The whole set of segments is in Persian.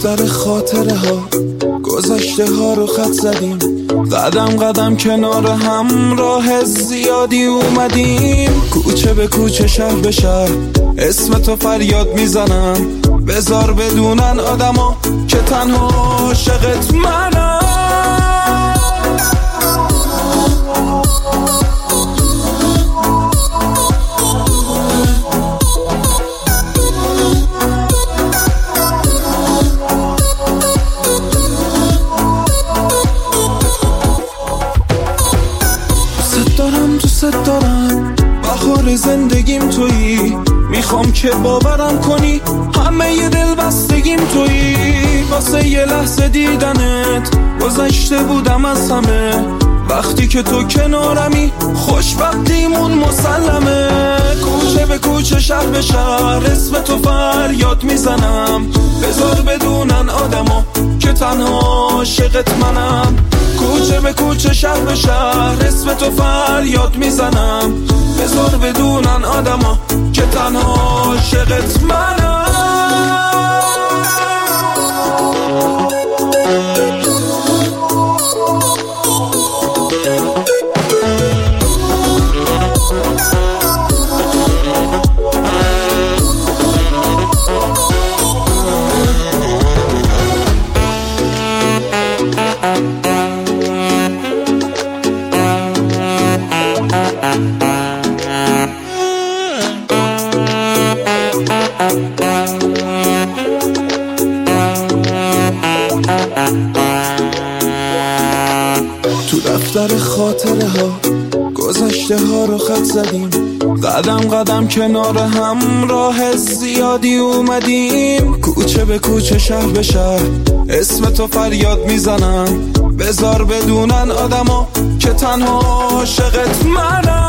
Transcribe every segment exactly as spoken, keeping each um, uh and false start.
دفتر خاطره ها گذشته ها رو خط زدیم، قدم قدم کنار هم راه زیادی اومدیم. کوچه به کوچه شهر به شهر اسم تو فریاد میزنم، بذار بدونن آدما که تنها عاشقت منم. دوست دارم بهار زندگیم تویی، میخوام که باورم کنی همه ی دل بستگیم تویی. واسه یه لحظه دیدنت گذشته بودم از همه، وقتی که تو کنارمی خوشبختیمون مسلمه. کوچه به کوچه شهر به شهر اسم تو فریاد میزنم، بذار بدونن آدما که تنها عاشقت منم. کوچه به کوچه شهر به شهر اسم تو فریاد میزنم، بذار بدونن آدما که تنها عاشقت منم. تو دفتر خاطره ها گذشته ها رو خط زدیم، قدم قدم کنار هم راه زیادی اومدیم. کوچه به کوچه شهر به شهر اسم تو فریاد میزنم، بذار بدونن آدما که تنها عاشقت منم.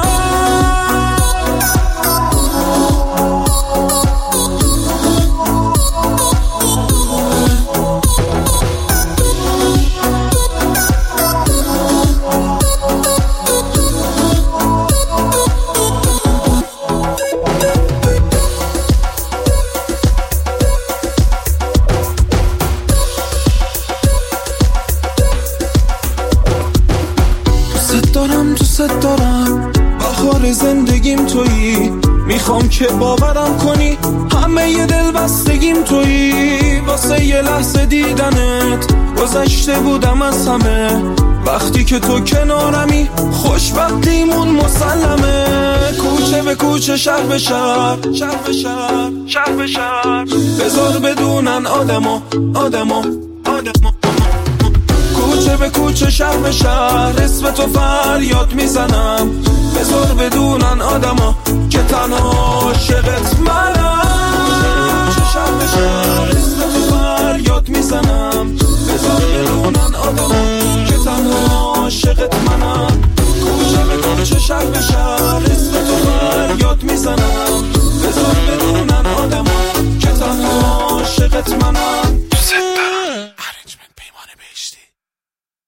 دارم دوست دارم بهار زندگیم تویی، میخوام که باورم کنی همه ی دل بستگیم تویی. واسه یه لحظه دیدنت گذشته بودم از همه، وقتی که تو کنارمی خوشبختیمون مسلمه. کوچه به کوچه شهر به شهر شهر به شهر شهر به شهر بذار بدونن آدما آدما آدما. کوچه به کوچه شهر به شهر اسم تو فریاد میزنم، بذار بدونن آدما که تنها عاشقت منم. کوچه شهر به شهر اسم تو فریاد میزنم، بذار بدونن آدما که تنها عاشقت منم.